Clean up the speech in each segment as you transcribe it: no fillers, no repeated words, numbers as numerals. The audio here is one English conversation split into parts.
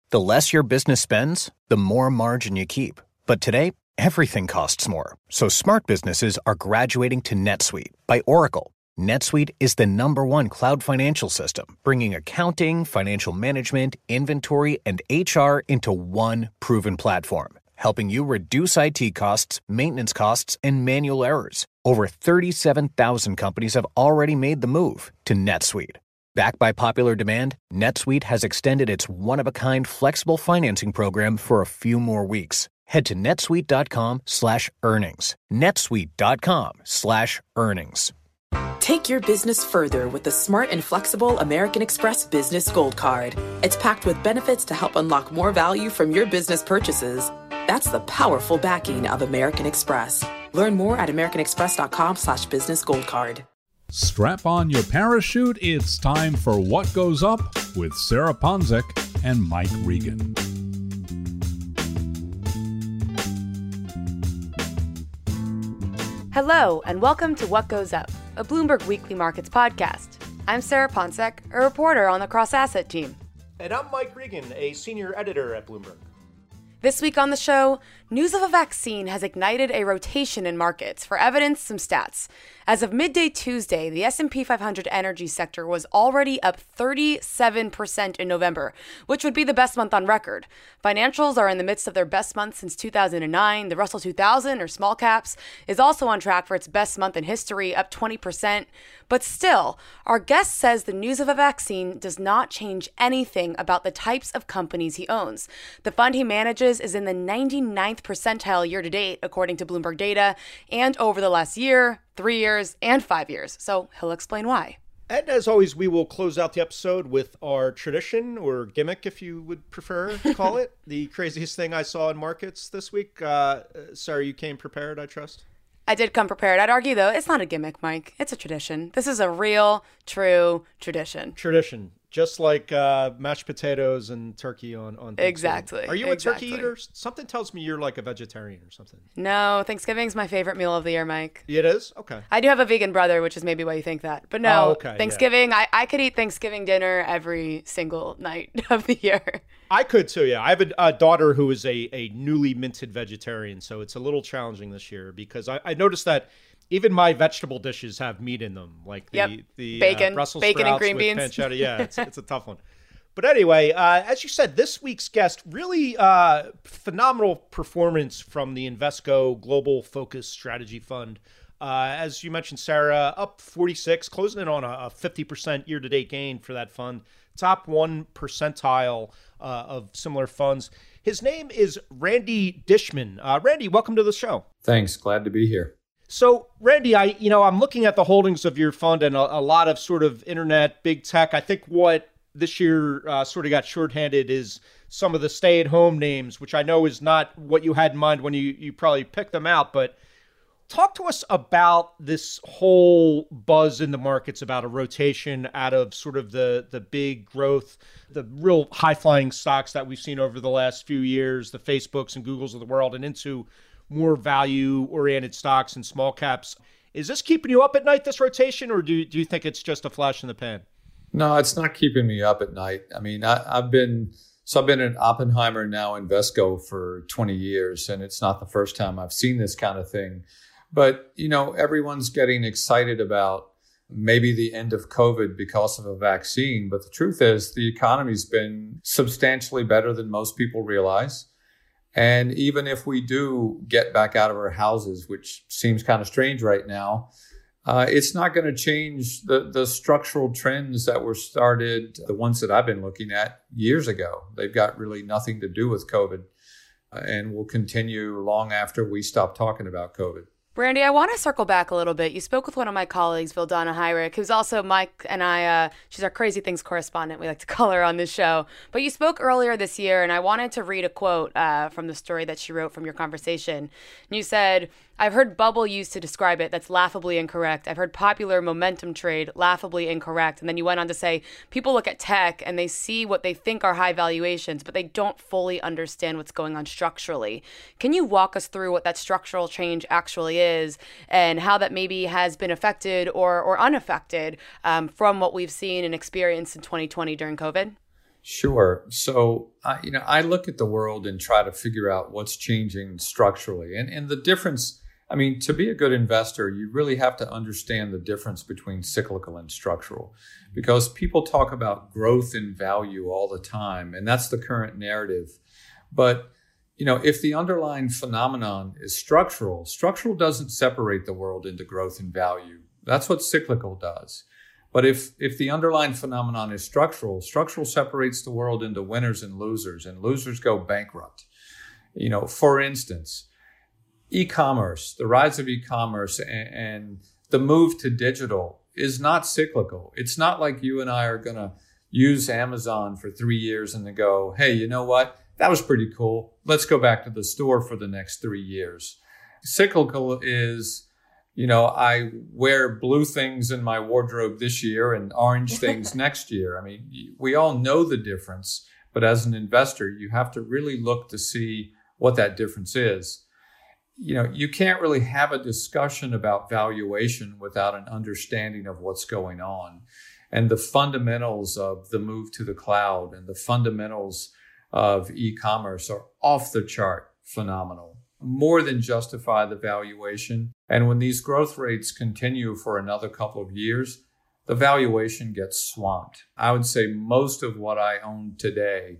The less your business spends, the more margin you keep. But today, everything costs more. So smart businesses are graduating to NetSuite by Oracle. NetSuite is the #1 cloud financial system, bringing accounting, financial management, inventory, and HR into one proven platform, helping you reduce IT costs, maintenance costs, and manual errors. Over 37,000 companies have already made the move to NetSuite. Backed by popular demand, NetSuite has extended its one-of-a-kind flexible financing program for a few more weeks. Head to netsuite.com/earnings. netsuite.com/earnings. Take your business further with the smart and flexible American Express Business Gold Card. It's packed with benefits to help unlock more value from your business purchases. That's the powerful backing of American Express. Learn more at americanexpress.com/business gold card. Strap on your parachute. It's time for What Goes Up with Sarah Ponczek and Mike Regan. Hello, and welcome to What Goes Up, a Bloomberg Weekly Markets podcast. I'm Sarah Ponczek, a reporter on the Cross Asset team. And I'm Mike Regan, a senior editor at Bloomberg. This week on the show, news of a vaccine has ignited a rotation in markets. For evidence, some stats. As of midday Tuesday, the S&P 500 energy sector was already up 37% in November, which would be the best month on record. Financials are in the midst of their best month since 2009. The Russell 2000, or small caps, is also on track for its best month in history, up 20%. But still, our guest says the news of a vaccine does not change anything about the types of companies he owns. The fund he manages is in the 99th percentile year to date, according to Bloomberg data, and over the last year, 3 years, and 5 years. So he'll explain why. And as always, we will close out the episode with our tradition, or gimmick if you would prefer to call it, the craziest thing I saw in markets this week. Sarah, you came prepared, I trust? I did come prepared. I'd argue, though, it's not a gimmick, Mike. It's a tradition. This is a real, true tradition. Tradition. Just like mashed potatoes and turkey on Thanksgiving. Exactly. Are you a turkey eater? Something tells me you're like a vegetarian or something. No, Thanksgiving's my favorite meal of the year, Mike. It is? Okay. I do have a vegan brother, which is maybe why you think that. But no, okay, Thanksgiving, yeah. I could eat Thanksgiving dinner every single night of the year. I could too, yeah. I have a daughter who is a newly minted vegetarian, so it's a little challenging this year because I noticed that even my vegetable dishes have meat in them, like the bacon, Brussels bacon and sprouts green with beans. pancetta. Yeah, it's a tough one. But anyway, as you said, this week's guest, really phenomenal performance from the Invesco Global Focus Strategy Fund. As you mentioned, Sarah, up 46, closing in on a 50% year-to-date gain for that fund. Top 1 percentile of similar funds. His name is Randy Dishman. Randy, welcome to the show. Thanks. Glad to be here. So, Randy, I'm looking at the holdings of your fund and a lot of sort of internet, big tech. I think what this year sort of got shorthanded is some of the stay-at-home names, which I know is not what you had in mind when you probably picked them out. But talk to us about this whole buzz in the markets about a rotation out of sort of the big growth, the real high-flying stocks that we've seen over the last few years, the Facebooks and Googles of the world, and into more value-oriented stocks and small caps. Is this keeping you up at night, this rotation, or do you think it's just a flash in the pan? No, it's not keeping me up at night. I mean, I've been at Oppenheimer, now Invesco, for 20 years, and it's not the first time I've seen this kind of thing. But, everyone's getting excited about maybe the end of COVID because of a vaccine. But the truth is the economy's been substantially better than most people realize. And even if we do get back out of our houses, which seems kind of strange right now, it's not going to change the structural trends that were started, the ones that I've been looking at years ago. They've got really nothing to do with COVID and will continue long after we stop talking about COVID. Randy, I want to circle back a little bit. You spoke with one of my colleagues, Vildana Heinrich, who's also Mike and I, she's our Crazy Things correspondent. We like to call her on this show. But you spoke earlier this year, and I wanted to read a quote from the story that she wrote from your conversation. And you said, "I've heard bubble used to describe it. That's laughably incorrect. I've heard popular momentum trade, laughably incorrect." And then you went on to say, people look at tech and they see what they think are high valuations, but they don't fully understand what's going on structurally. Can you walk us through what that structural change actually is and how that maybe has been affected or unaffected from what we've seen and experienced in 2020 during COVID? Sure. So, I look at the world and try to figure out what's changing structurally. And the difference, to be a good investor, you really have to understand the difference between cyclical and structural, because people talk about growth in value all the time, and that's the current narrative. But, if the underlying phenomenon is structural doesn't separate the world into growth and value. That's what cyclical does. But if the underlying phenomenon is structural separates the world into winners and losers go bankrupt. For instance, e-commerce, the rise of e-commerce and the move to digital is not cyclical. It's not like you and I are going to use Amazon for 3 years and then go, hey, you know what? That was pretty cool. Let's go back to the store for the next 3 years. Cyclical is, I wear blue things in my wardrobe this year and orange things next year. We all know the difference, but as an investor, you have to really look to see what that difference is. You can't really have a discussion about valuation without an understanding of what's going on. And the fundamentals of the move to the cloud and the fundamentals of e-commerce are off the chart phenomenal, more than justify the valuation. And when these growth rates continue for another couple of years, the valuation gets swamped. I would say most of what I own today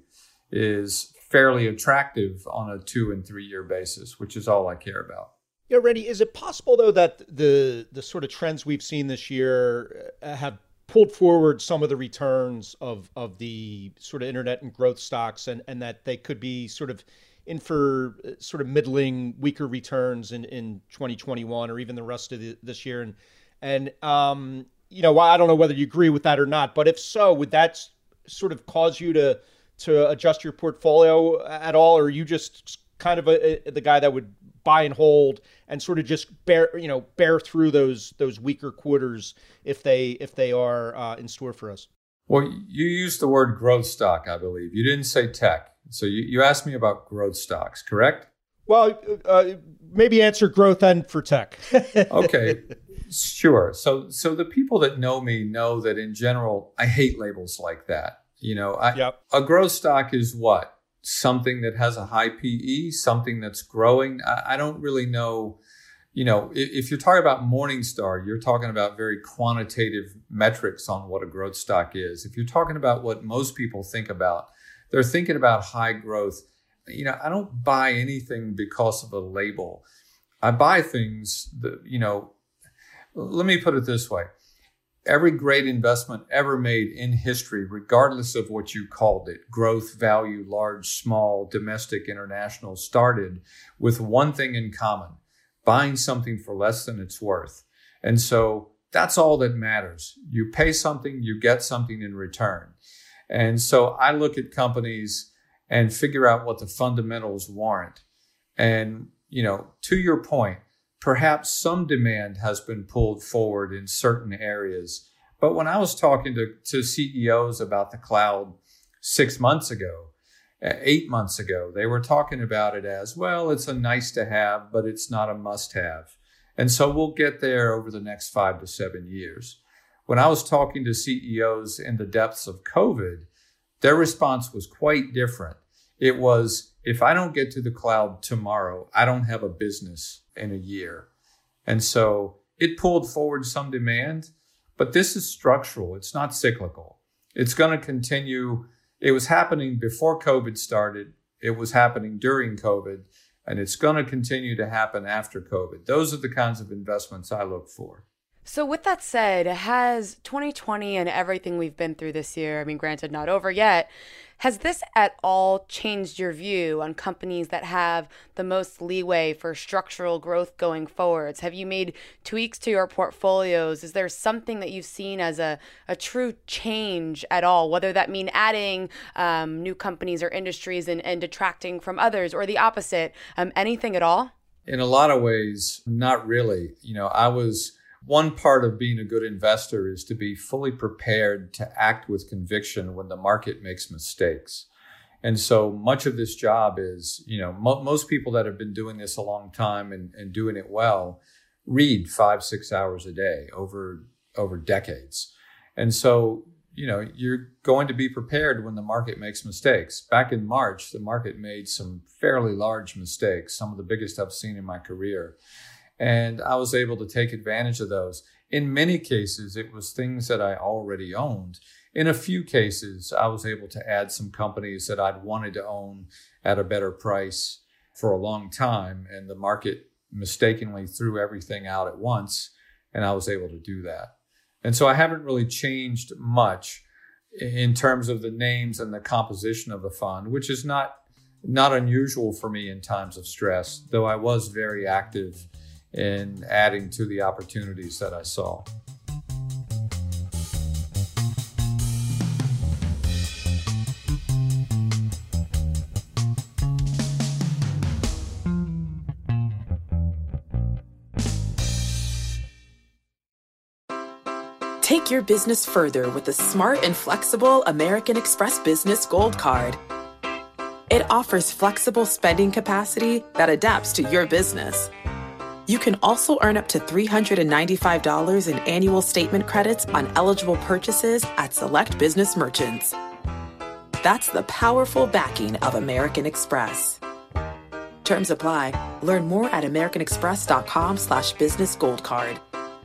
is fairly attractive on a 2 and 3 year basis, which is all I care about. Yeah, Randy, is it possible, though, that the sort of trends we've seen this year have pulled forward some of the returns of the sort of internet and growth stocks, and that they could be sort of in for sort of middling, weaker returns in 2021 or even the rest of this year? And I don't know whether you agree with that or not, but if so, would that sort of cause you to adjust your portfolio at all? Or are you just kind of the guy that would buy and hold and sort of just bear through those weaker quarters if they are in store for us? Well, you used the word growth stock, I believe. You didn't say tech. So you asked me about growth stocks, correct? Well, maybe answer growth and for tech. Okay, sure. So the people that know me know that in general, I hate labels like that. Yep. A growth stock is what? Something that has a high PE, something that's growing. I don't really know. If you're talking about Morningstar, you're talking about very quantitative metrics on what a growth stock is. If you're talking about what most people think about, they're thinking about high growth. I don't buy anything because of a label. I buy things that, let me put it this way. Every great investment ever made in history, regardless of what you called it, growth, value, large, small, domestic, international, started with one thing in common: buying something for less than it's worth. And so that's all that matters. You pay something, you get something in return. And so I look at companies and figure out what the fundamentals warrant. And, to your point, perhaps some demand has been pulled forward in certain areas. But when I was talking to CEOs about the cloud 6 months ago, 8 months ago, they were talking about it as, well, it's a nice to have, but it's not a must have. And so we'll get there over the next 5 to 7 years. When I was talking to CEOs in the depths of COVID, their response was quite different. It was, if I don't get to the cloud tomorrow, I don't have a business in a year. And so it pulled forward some demand, but this is structural. It's not cyclical. It's going to continue. It was happening before COVID started. It was happening during COVID, and it's going to continue to happen after COVID. Those are the kinds of investments I look for. So with that said, has 2020 and everything we've been through this year, granted not over yet, has this at all changed your view on companies that have the most leeway for structural growth going forwards? Have you made tweaks to your portfolios? Is there something that you've seen as a true change at all, whether that mean adding new companies or industries and detracting from others, or the opposite, anything at all? In a lot of ways, not really. One part of being a good investor is to be fully prepared to act with conviction when the market makes mistakes. And so much of this job is, most people that have been doing this a long time and doing it well read 5-6 hours a day over decades. And so, you're going to be prepared when the market makes mistakes. Back in March, the market made some fairly large mistakes, some of the biggest I've seen in my career. And I was able to take advantage of those. In many cases, it was things that I already owned. In a few cases, I was able to add some companies that I'd wanted to own at a better price for a long time. And the market mistakenly threw everything out at once. And I was able to do that. And so I haven't really changed much in terms of the names and the composition of the fund, which is not unusual for me in times of stress, though I was very active in adding to the opportunities that I saw. Take your business further with the smart and flexible American Express Business Gold Card. It offers flexible spending capacity that adapts to your business. You can also earn up to $395 in annual statement credits on eligible purchases at select business merchants. That's the powerful backing of American Express. Terms apply. Learn more at americanexpress.com/business gold card.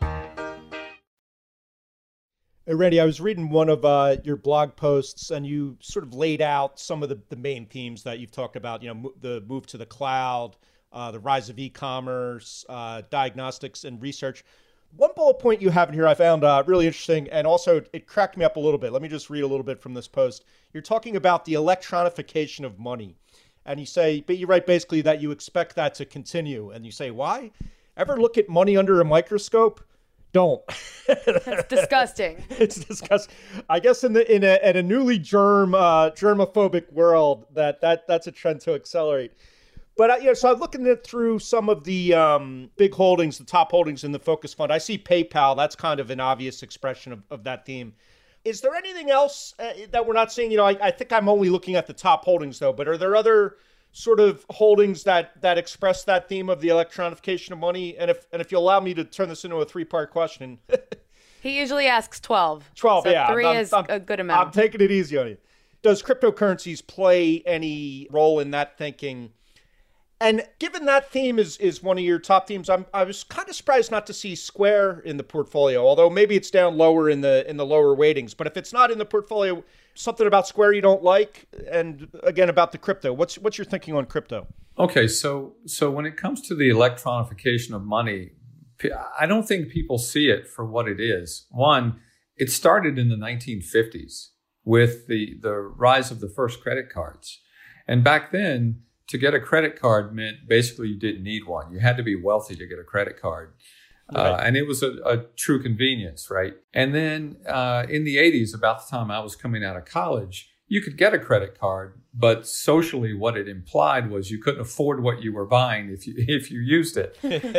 Hey, Randy, I was reading one of your blog posts, and you sort of laid out some of the main themes that you've talked about, the move to the cloud, the rise of e-commerce, diagnostics and research. One bullet point you have in here I found really interesting, and also it cracked me up a little bit. Let me just read a little bit from this post. You're talking about the electronification of money. And you say, but you write basically that you expect that to continue. And you say, why? Ever look at money under a microscope? Don't. That's disgusting. It's disgusting. I guess in a newly germophobic world, that's a trend to accelerate. But so I'm looking at through some of the big holdings, the top holdings in the Focus Fund. I see PayPal. That's kind of an obvious expression of that theme. Is there anything else that we're not seeing? I think I'm only looking at the top holdings though. But are there other sort of holdings that express that theme of the electronification of money? And if you'll allow me to turn this into a 3-part question. He usually asks 12. 12, so yeah. 3 is a good amount. I'm taking it easy on you. Does cryptocurrencies play any role in that thinking? And given that theme is one of your top themes, I was kind of surprised not to see Square in the portfolio, although maybe it's down lower in the lower weightings. But if it's not in the portfolio, something about Square you don't like, and again about the crypto. What's your thinking on crypto? Okay, so when it comes to the electronification of money, I don't think people see it for what it is. One, it started in the 1950s with the rise of the first credit cards, and back then, to get a credit card meant basically you didn't need one. You had to be wealthy to get a credit card. Right. And it was a true convenience, right? And then in the 80s, about the time I was coming out of college, you could get a credit card, but socially what it implied was you couldn't afford what you were buying if you used it.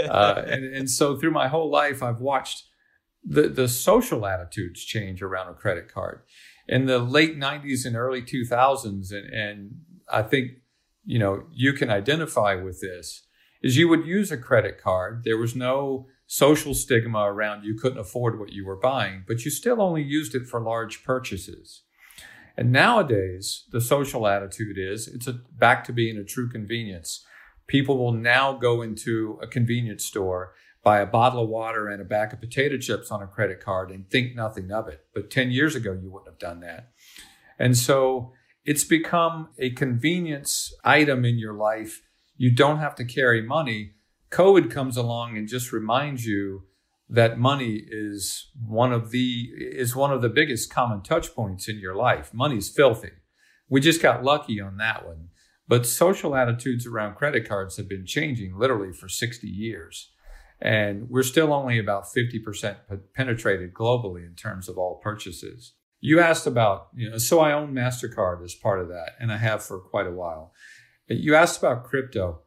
And so through my whole life, I've watched the social attitudes change around a credit card. In the late 90s and early 2000s, and I think you can identify with this, is you would use a credit card. There was no social stigma around you couldn't afford what you were buying, but you still only used it for large purchases. And nowadays, the social attitude is it's back to being a true convenience. People will now go into a convenience store, buy a bottle of water and a bag of potato chips on a credit card and think nothing of it. But 10 years ago, you wouldn't have done that. And so it's become a convenience item in your life. You don't have to carry money. COVID comes along and just reminds you that money is one of the biggest common touch points in your life. Money's filthy. We just got lucky on that one. But social attitudes around credit cards have been changing literally for 60 years. And we're still only about 50% penetrated globally in terms of all purchases. You asked about, so I own MasterCard as part of that, and I have for quite a while. You asked about crypto.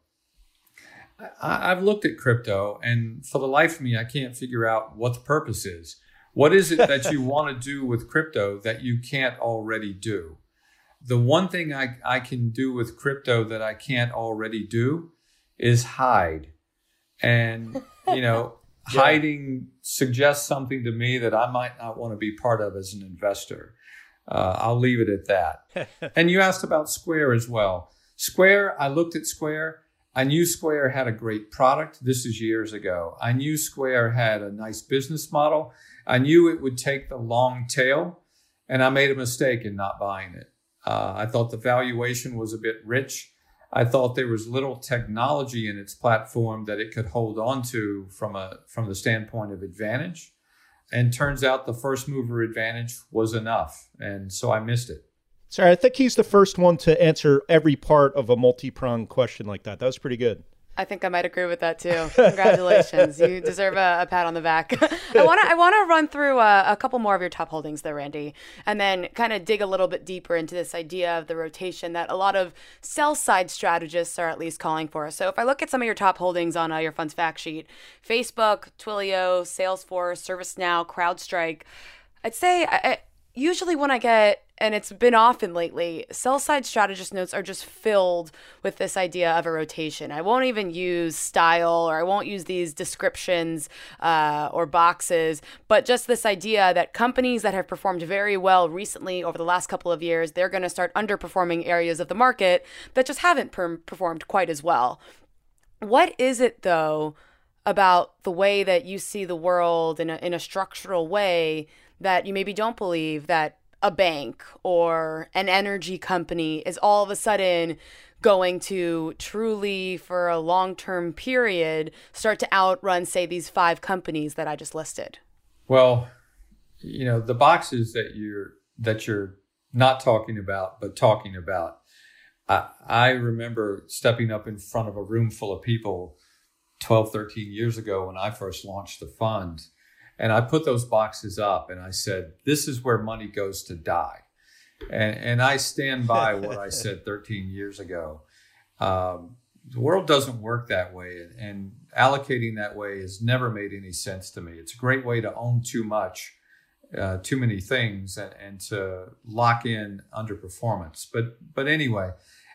I've looked at crypto, and for the life of me, I can't figure out what the purpose is. What is it that you want to do with crypto that you can't already do? The one thing I can do with crypto that I can't already do is hide. And, hiding suggests something to me that I might not want to be part of as an investor. I'll leave it at that. And you asked about Square as well. Square, I looked at Square. I knew Square had a great product. This is years ago. I knew Square had a nice business model. I knew it would take the long tail, and I made a mistake in not buying it. I thought the valuation was a bit rich. I thought there was little technology in its platform that it could hold on to from the standpoint of advantage. And turns out the first mover advantage was enough. And so I missed it. Sorry, I think he's the first one to answer every part of a multi-pronged question like that. That was pretty good. I think I might agree with that too. Congratulations. You deserve a pat on the back. I want to run through a couple more of your top holdings there, Randy, and then kind of dig a little bit deeper into this idea of the rotation that a lot of sell-side strategists are at least calling for. So if I look at some of your top holdings on your fund's fact sheet, Facebook, Twilio, Salesforce, ServiceNow, CrowdStrike, I'd say usually when I get, and it's been often lately, sell-side strategist notes are just filled with this idea of a rotation. I won't even use style, or I won't use these descriptions or boxes, but just this idea that companies that have performed very well recently over the last couple of years, they're going to start underperforming areas of the market that just haven't performed quite as well. What is it, though, about the way that you see the world in a structural way that you maybe don't believe that a bank or an energy company is all of a sudden going to truly, for a long-term period, start to outrun, say, these 5 companies that I just listed? Well, the boxes that you're not talking about, but talking about. I remember stepping up in front of a room full of people 12, 13 years ago when I first launched the fund. And I put those boxes up and I said, this is where money goes to die. And I stand by what I said 13 years ago. The world doesn't work that way. And allocating that way has never made any sense to me. It's a great way to own too much, too many things, and to lock in underperformance. But anyway,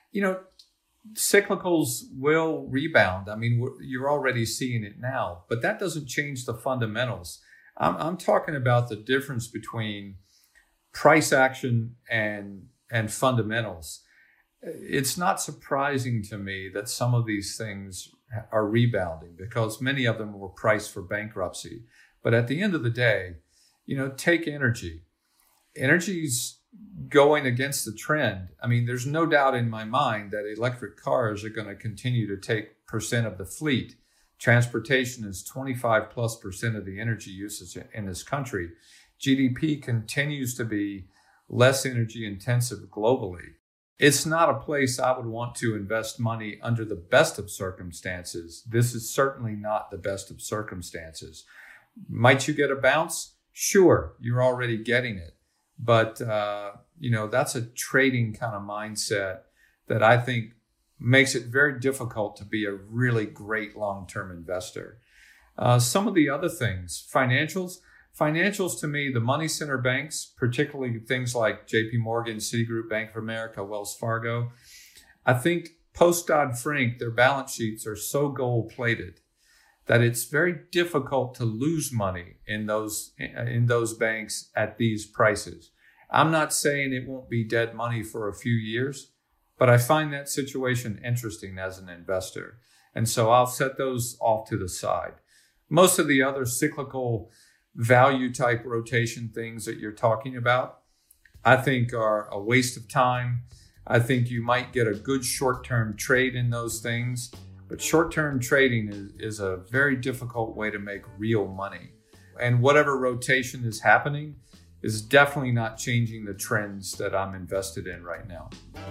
cyclicals will rebound. I mean, you're already seeing it now, but that doesn't change the fundamentals. I'm talking about the difference between price action and fundamentals. It's not surprising to me that some of these things are rebounding because many of them were priced for bankruptcy. But at the end of the day, take energy. Energy's going against the trend. I mean, there's no doubt in my mind that electric cars are going to continue to take % of the fleet. Transportation is 25+% of the energy usage in this country. GDP continues to be less energy intensive globally. It's not a place I would want to invest money under the best of circumstances. This is certainly not the best of circumstances. Might you get a bounce? Sure, you're already getting it. But, that's a trading kind of mindset that I think makes it very difficult to be a really great long-term investor. Some of the other things, financials to me, the money center banks, particularly things like JP Morgan, Citigroup, Bank of America, Wells Fargo, I think post-Dodd-Frank, their balance sheets are so gold-plated that it's very difficult to lose money in those banks at these prices. I'm not saying it won't be dead money for a few years, but I find that situation interesting as an investor. And so I'll set those off to the side. Most of the other cyclical value type rotation things that you're talking about, I think are a waste of time. I think you might get a good short-term trade in those things, but short-term trading is a very difficult way to make real money. And whatever rotation is happening is definitely not changing the trends that I'm invested in right now.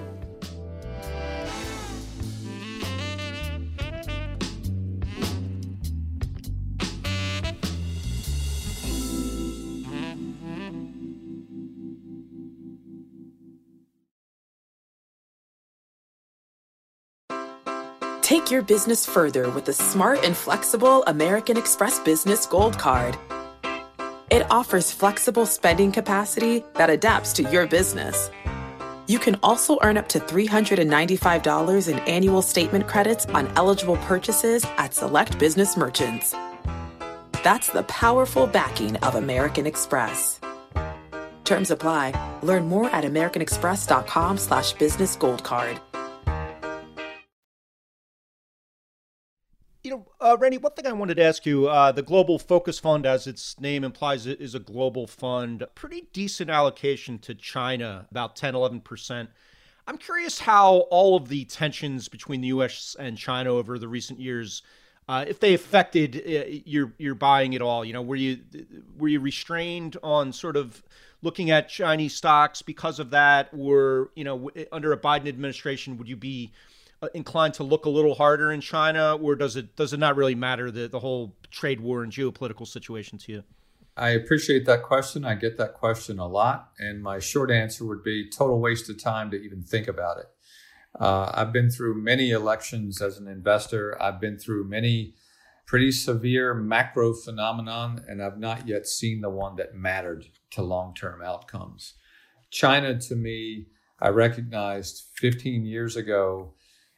Take your business further with the smart and flexible American Express Business Gold Card. It offers flexible spending capacity that adapts to your business. You can also earn up to $395 in annual statement credits on eligible purchases at select business merchants. That's the powerful backing of American Express. Terms apply. Learn more at americanexpress.com/business gold card. Randy, one thing I wanted to ask you, the Global Focus Fund, as its name implies, it is a global fund, pretty decent allocation to China, about 10, 11%. I'm curious how all of the tensions between the U.S. and China over the recent years, if they affected your buying at all. Were you restrained on sort of looking at Chinese stocks because of that? Or, under a Biden administration, would you be inclined to look a little harder in China, or does it not really matter, the whole trade war and geopolitical situation to you? I appreciate that question. I get that question a lot. And my short answer would be total waste of time to even think about it. I've been through many elections as an investor. I've been through many pretty severe macro phenomenon, and I've not yet seen the one that mattered to long-term outcomes. China, to me, I recognized 15 years ago,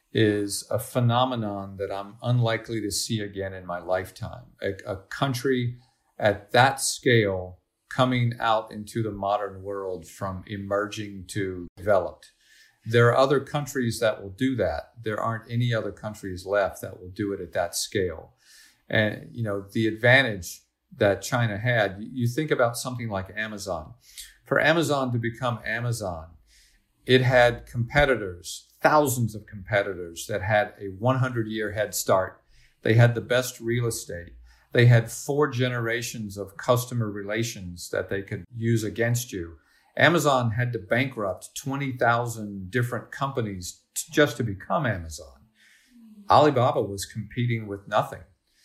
is a phenomenon that I'm unlikely to see again in my lifetime. A country at that scale coming out into the modern world from emerging to developed. There are other countries that will do that. There aren't any other countries left that will do it at that scale. And, the advantage that China had, you think about something like Amazon. For Amazon to become Amazon, it had competitors, thousands of competitors that had a 100-year head start. They had the best real estate. They had 4 generations of customer relations that they could use against you. Amazon had to bankrupt 20,000 different companies just to become Amazon. Alibaba was competing with nothing.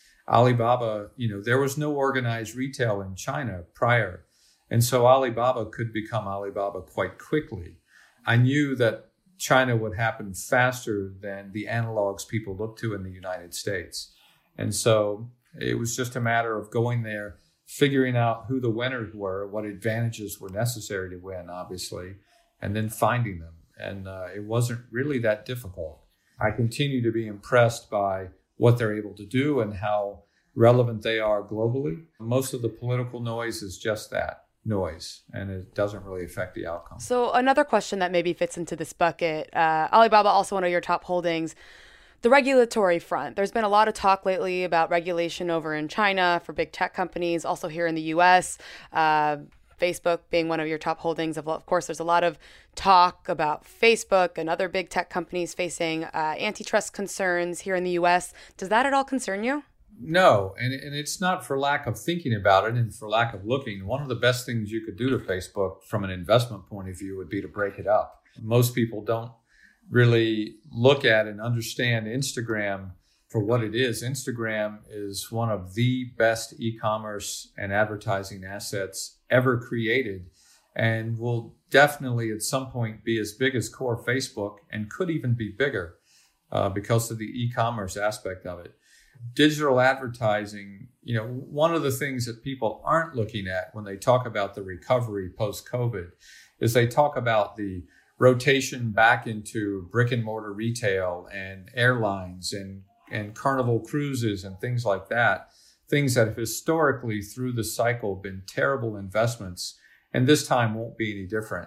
Alibaba, there was no organized retail in China prior. And so Alibaba could become Alibaba quite quickly. I knew that China would happen faster than the analogs people look to in the United States. And so it was just a matter of going there, figuring out who the winners were, what advantages were necessary to win, obviously, and then finding them. And it wasn't really that difficult. I continue to be impressed by what they're able to do and how relevant they are globally. Most of the political noise is just that, noise, and it doesn't really affect the outcome. So another question that maybe fits into this bucket, Alibaba, also one of your top holdings, the regulatory front. There's been a lot of talk lately about regulation over in China for big tech companies, also here in the U.S., Facebook being one of your top holdings. Of course, there's a lot of talk about Facebook and other big tech companies facing antitrust concerns here in the U.S. Does that at all concern you? No, and it's not for lack of thinking about it and for lack of looking. One of the best things you could do to Facebook from an investment point of view would be to break it up. Most people don't really look at and understand Instagram for what it is. Instagram is one of the best e-commerce and advertising assets ever created, and will definitely at some point be as big as core Facebook and could even be bigger because of the e-commerce aspect of it. Digital advertising, one of the things that people aren't looking at when they talk about the recovery post-COVID is they talk about the rotation back into brick and mortar retail and airlines and Carnival cruises and things like that. Things that have historically through the cycle been terrible investments, and this time won't be any different.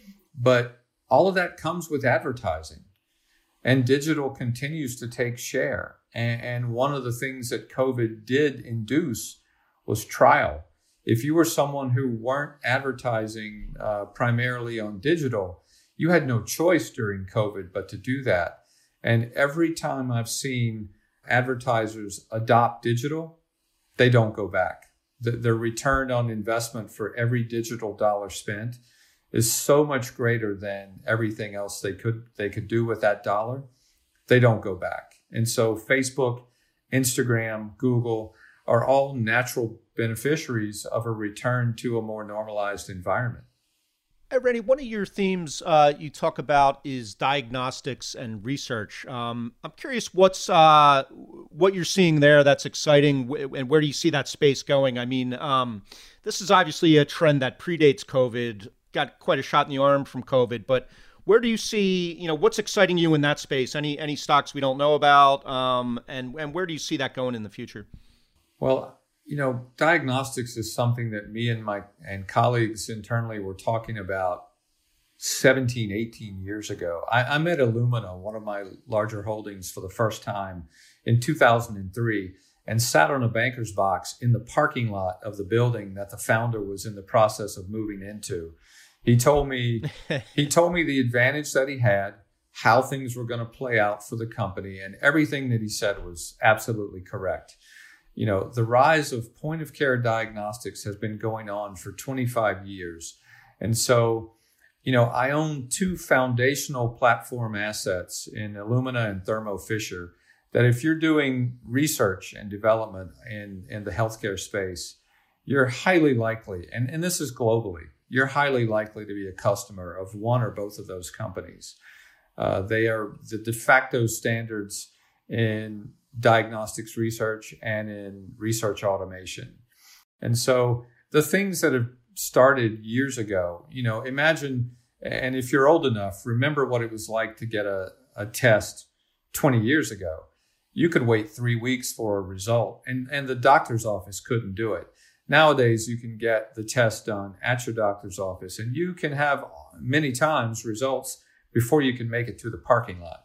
But all of that comes with advertising, and digital continues to take share. And one of the things that COVID did induce was trial. If you were someone who weren't advertising primarily on digital, you had no choice during COVID but to do that. And every time I've seen advertisers adopt digital, they don't go back. The return on investment for every digital dollar spent is so much greater than everything else they could do with that dollar. They don't go back. And so Facebook, Instagram, Google are all natural beneficiaries of a return to a more normalized environment. Hey, Randy, one of your themes you talk about is diagnostics and research. I'm curious what you're seeing there that's exciting, and where do you see that space going? I mean, this is obviously a trend that predates COVID, got quite a shot in the arm from COVID, but where do you see, what's exciting you in that space? Any stocks we don't know about, and where do you see that going in the future? Well, Diagnostics is something that me and my colleagues internally were talking about 17, 18 years ago. I met Illumina, one of my larger holdings, for the first time in 2003 and sat on a banker's box in the parking lot of the building that the founder was in the process of moving into. He told me the advantage that he had, how things were going to play out for the company, and everything that he said was absolutely correct. The rise of point of care diagnostics has been going on for 25 years. And so, I own two foundational platform assets in Illumina and Thermo Fisher that if you're doing research and development in the healthcare space, you're highly likely, and this is globally, you're highly likely to be a customer of one or both of those companies. They are the de facto standards in diagnostics research and in research automation. And so the things that have started years ago, imagine, and if you're old enough, remember what it was like to get a test 20 years ago. You could wait 3 weeks for a result, and the doctor's office couldn't do it. Nowadays, you can get the test done at your doctor's office, and you can have many times results before you can make it to the parking lot.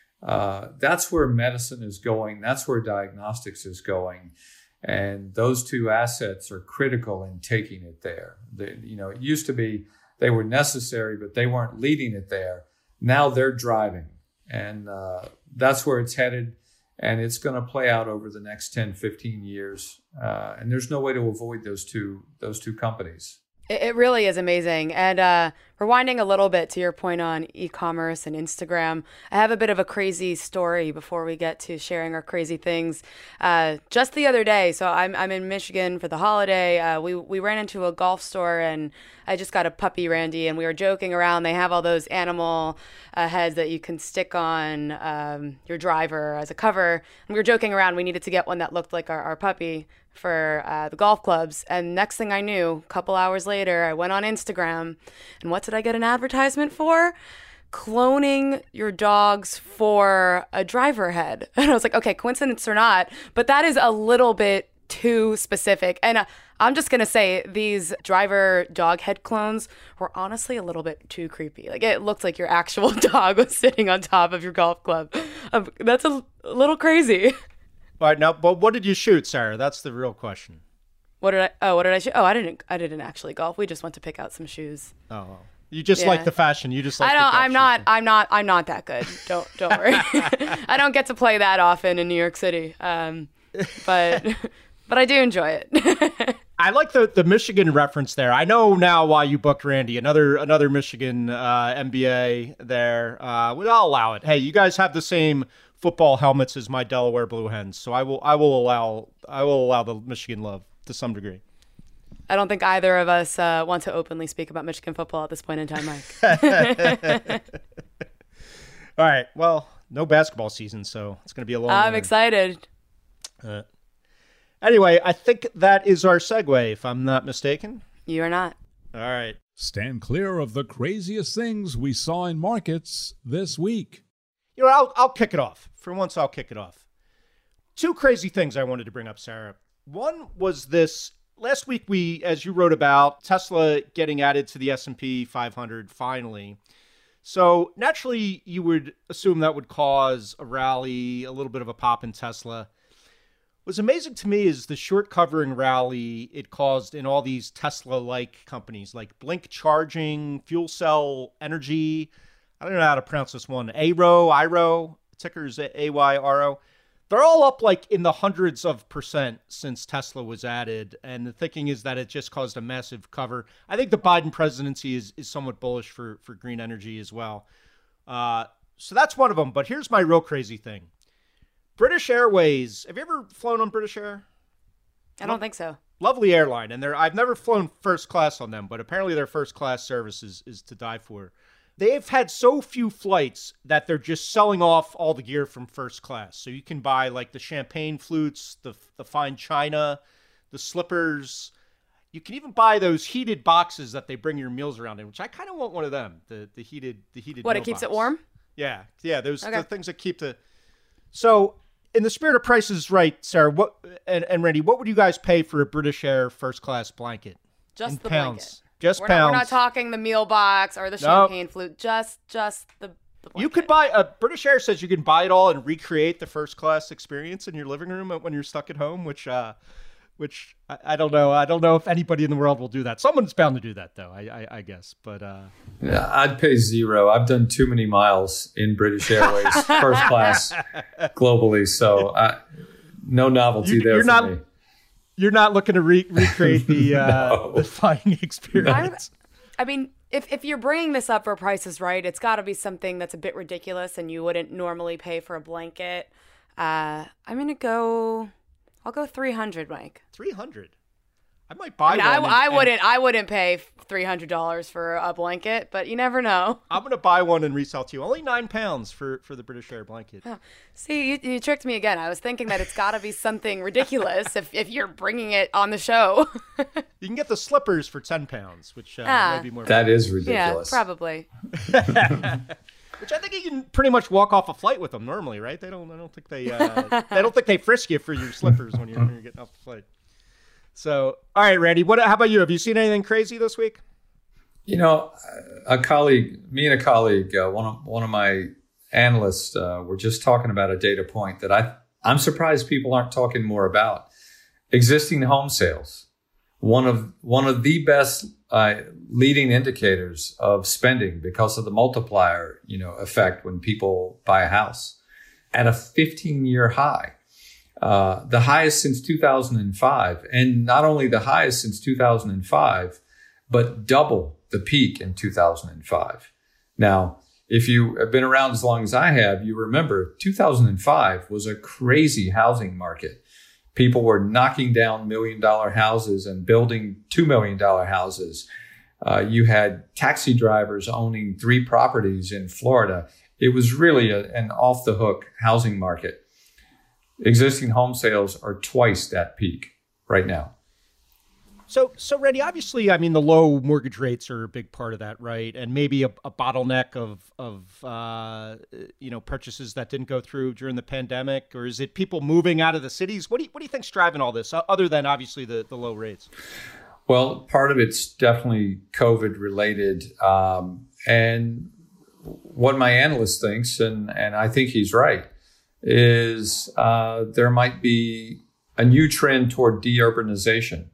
That's where medicine is going. That's where diagnostics is going. And those two assets are critical in taking it there. It used to be they were necessary, but they weren't leading it there. Now they're driving. And that's where it's headed. And it's going to play out over the next 10, 15 years. And there's no way to avoid those two companies. It really is amazing. And rewinding a little bit to your point on e-commerce and Instagram, I have a bit of a crazy story before we get to sharing our crazy things. Just the other day, so I'm in Michigan for the holiday. We ran into a golf store and I just got a puppy, Randy, and we were joking around. They have all those animal heads that you can stick on your driver as a cover. And we were joking around. We needed to get one that looked like our puppy for the golf clubs. And next thing I knew, a couple hours later, I went on Instagram. And what did I get an advertisement for? Cloning your dogs for a driver head. And I was like, okay, coincidence or not, but that is a little bit too specific. And I'm just going to say these driver dog head clones were honestly a little bit too creepy. Like it looked like your actual dog was sitting on top of your golf club. That's a little crazy. All right, now, but what did you shoot, Sarah? That's the real question. What did I shoot? Oh, I didn't actually golf. We just went to pick out some shoes. Oh, you just like the fashion. You just like. I'm not that good. Don't worry. I don't get to play that often in New York City. But I do enjoy it. I like the Michigan reference there. I know now why you booked Randy. Another Michigan MBA there. Well, I'll allow it. Hey, you guys have the same football helmets as my Delaware Blue Hens, so I will allow the Michigan love to some degree. I don't think either of us want to openly speak about Michigan football at this point in time, Mike. All right. Well, no basketball season, so it's going to be a long. I'm excited. Anyway, I think that is our segue, if I'm not mistaken. You are not. All right. Stand clear of the craziest things we saw in markets this week. I'll kick it off. For once, I'll kick it off. Two crazy things I wanted to bring up, Sarah. One was this. Last week, as you wrote about, Tesla getting added to the S&P 500 finally. So naturally, you would assume that would cause a rally, a little bit of a pop in Tesla. What's amazing to me is the short covering rally it caused in all these Tesla-like companies like Blink Charging, Fuel Cell Energy. I don't know how to pronounce this one. IRO, ticker's AYRO. They're all up like in the hundreds of % since Tesla was added. And the thinking is that it just caused a massive cover. I think the Biden presidency is somewhat bullish for green energy as well. So that's one of them. But here's my real crazy thing. British Airways. Have you ever flown on British Air? I don't think so. Lovely airline. And I've never flown first class on them, but apparently their first class service is to die for. They've had so few flights that they're just selling off all the gear from first class. So you can buy like the champagne flutes, the fine china, the slippers. You can even buy those heated boxes that they bring your meals around in, which I kind of want one of them. The heated. What, meal it keeps box. it warm? Yeah. Those okay. the things that keep the. So in the spirit of Price is Right, Sarah, and Randy, what would you guys pay for a British Air first class blanket? Just in the pounds. blanket. Just We're pounds. we're not talking the meal box or the champagne flute. Just the blanket. You could buy a British Air says you can buy it all and recreate the first class experience in your living room when you're stuck at home, which I don't know. I don't know if anybody in the world will do that. Someone's bound to do that, though, I guess. But yeah, I'd pay zero. I've done too many miles in British Airways first class globally, so no novelty there for me. You're not looking to recreate the the flying experience. I mean, if you're bringing this up for Price is Right, it's got to be something that's a bit ridiculous and you wouldn't normally pay for a blanket. I'm gonna go. I'll go 300, Mike. 300. I might buy one. I wouldn't pay $300 for a blanket, but you never know. I'm gonna buy one and resell to you. Only £9 for the British Air blanket. Oh. See, you tricked me again. I was thinking that it's got to be something ridiculous if you're bringing it on the show. You can get the slippers for £10, which may be more. That is ridiculous. Yeah, probably. Which I think you can pretty much walk off a flight with them normally, right? I don't think they frisk you for your slippers when you're getting off the flight. So, all right, Randy, how about you? Have you seen anything crazy this week? You know, me and a colleague, one of my analysts, were just talking about a data point that I'm surprised people aren't talking more about. Existing home sales, one of the best leading indicators of spending because of the multiplier, effect when people buy a house at a 15-year high, the highest since 2005, and not only the highest since 2005, but double the peak in 2005. Now, if you have been around as long as I have, you remember 2005 was a crazy housing market. People were knocking down $1 million houses and building $2 million houses. You had taxi drivers owning 3 properties in Florida. It was really an off-the-hook housing market. Existing home sales are twice that peak right now. So Randy, obviously, I mean, the low mortgage rates are a big part of that, right? And maybe a bottleneck of purchases that didn't go through during the pandemic, or is it people moving out of the cities? What do you think's driving all this, other than obviously the low rates? Well, part of it's definitely COVID related, and what my analyst thinks, and I think he's right, is there might be a new trend toward deurbanization.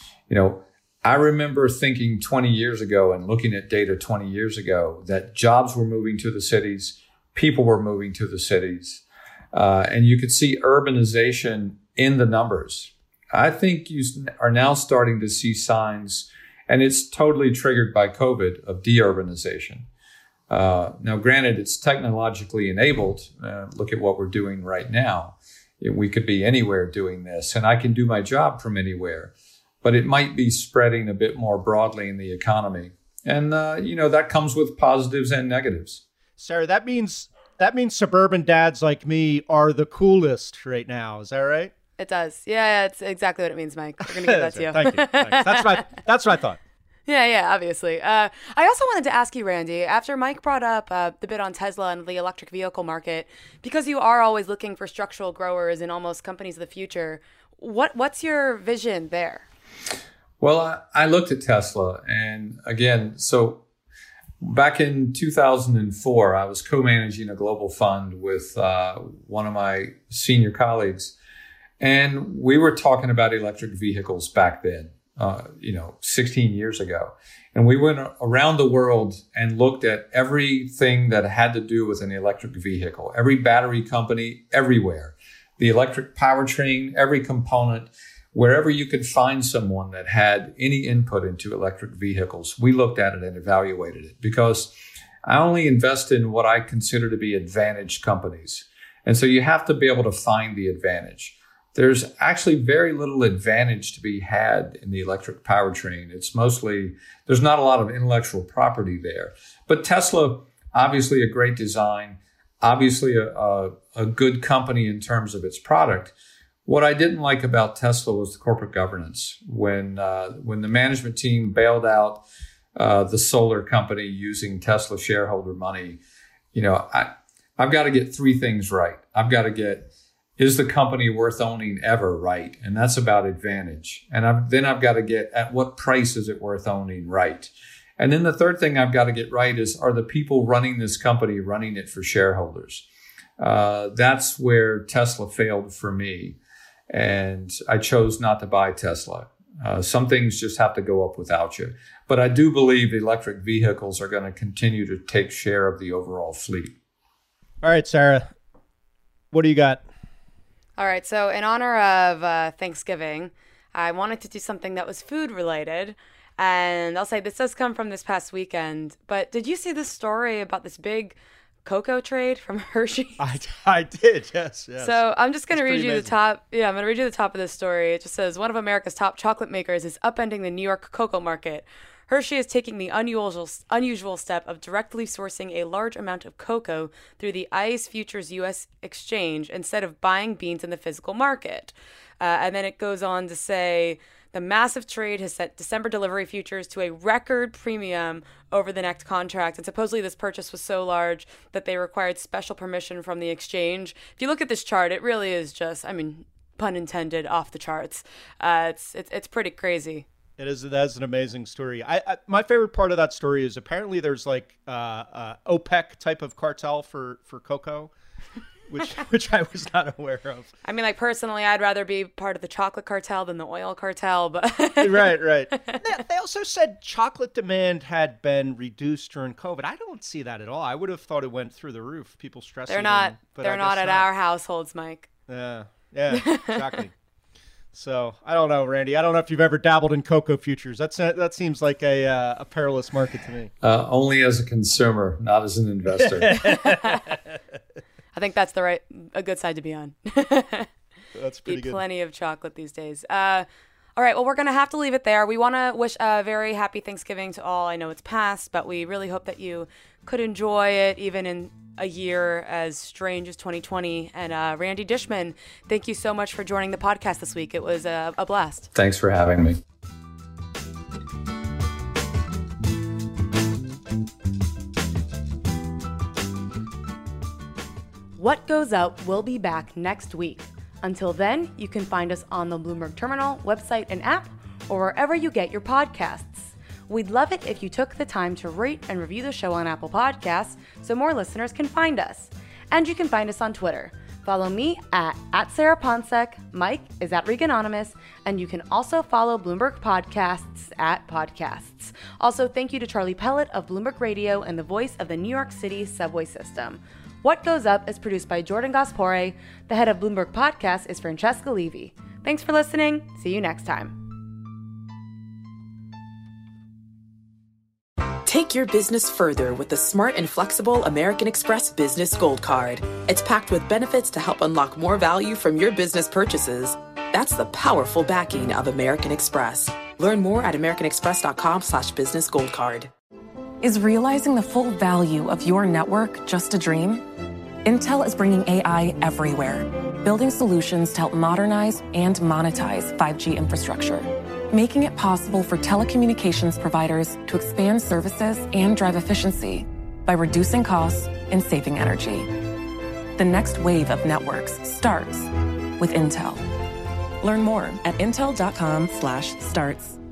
I remember thinking 20 years ago and looking at data 20 years ago that jobs were moving to the cities, people were moving to the cities, and you could see urbanization in the numbers. I think you are now starting to see signs, and it's totally triggered by COVID, of deurbanization. Now, granted, it's technologically enabled. Look at what we're doing right now. We could be anywhere doing this, and I can do my job from anywhere. But it might be spreading a bit more broadly in the economy. And, that comes with positives and negatives. Sarah, that means suburban dads like me are the coolest right now. Is that right? It does. Yeah, it's exactly what it means, Mike. We're going to give that to you. Thank you. Thanks. That's what I thought. Yeah, obviously. I also wanted to ask you, Randy, after Mike brought up the bit on Tesla and the electric vehicle market, because you are always looking for structural growers and almost companies of the future, what's your vision there? Well, I looked at Tesla, and again, so back in 2004, I was co-managing a global fund with one of my senior colleagues, and we were talking about electric vehicles back then, 16 years ago. And we went around the world and looked at everything that had to do with an electric vehicle, every battery company, everywhere, the electric powertrain, every component. Wherever you could find someone that had any input into electric vehicles, we looked at it and evaluated it, because I only invest in what I consider to be advantaged companies. And so you have to be able to find the advantage. There's actually very little advantage to be had in the electric powertrain. It's mostly, there's not a lot of intellectual property there. But Tesla, obviously a great design, obviously a good company in terms of its product. What I didn't like about Tesla was the corporate governance. When the management team bailed out the solar company using Tesla shareholder money, I've got to get 3 things right. I've got to get is the company worth owning ever right? And that's about advantage. And then I've got to get at what price is it worth owning right? And then the third thing I've got to get right is, are the people running this company running it for shareholders? That's where Tesla failed for me. And I chose not to buy Tesla. Some things just have to go up without you. But I do believe electric vehicles are going to continue to take share of the overall fleet. All right, Sarah, what do you got? All right, so in honor of Thanksgiving, I wanted to do something that was food related. And I'll say this does come from this past weekend. But did you see this story about this big cocoa trade from Hershey? I did, yes. So I'm just going to read you the top. Yeah, I'm going to read you the top of this story. It just says, one of America's top chocolate makers is upending the New York cocoa market. Hershey is taking the unusual step of directly sourcing a large amount of cocoa through the ICE Futures U.S. exchange instead of buying beans in the physical market. And then it goes on to say, the massive trade has set December delivery futures to a record premium over the next contract. And supposedly this purchase was so large that they required special permission from the exchange. If you look at this chart, it really is just, I mean, pun intended, off the charts. It's pretty crazy. That's an amazing story. My favorite part of that story is apparently there's like OPEC type of cartel for cocoa, which I was not aware of. I mean, like personally, I'd rather be part of the chocolate cartel than the oil cartel, but right. They also said chocolate demand had been reduced during COVID. I don't see that at all. I would have thought it went through the roof. People stressing. They're not at our households, Mike. Yeah, exactly. So I don't know, Randy. I don't know if you've ever dabbled in cocoa futures. That seems like a perilous market to me. Only as a consumer, not as an investor. I think that's a good side to be on. That's pretty good. Eat plenty of chocolate these days. All right, well, we're going to have to leave it there. We want to wish a very happy Thanksgiving to all. I know it's past, but we really hope that you could enjoy it even in a year as strange as 2020. And Randy Dishman, thank you so much for joining the podcast this week. It was a blast. Thanks for having me. What Goes Up will be back next week. Until then, you can find us on the Bloomberg Terminal, website, and app, or wherever you get your podcasts. We'd love it if you took the time to rate and review the show on Apple Podcasts so more listeners can find us. And you can find us on Twitter. Follow me at Sarah Ponsek, Mike is at Reganonymous, and you can also follow Bloomberg Podcasts at Podcasts. Also, thank you to Charlie Pellet of Bloomberg Radio and the voice of the New York City subway system. What Goes Up is produced by Jordan Gaspore. The head of Bloomberg Podcasts is Francesca Levy. Thanks for listening. See you next time. Take your business further with the smart and flexible American Express Business Gold Card. It's packed with benefits to help unlock more value from your business purchases. That's the powerful backing of American Express. Learn more at americanexpress.com/business gold card. Is realizing the full value of your network just a dream? Intel is bringing AI everywhere, building solutions to help modernize and monetize 5G infrastructure, making it possible for telecommunications providers to expand services and drive efficiency by reducing costs and saving energy. The next wave of networks starts with Intel. Learn more at intel.com/starts.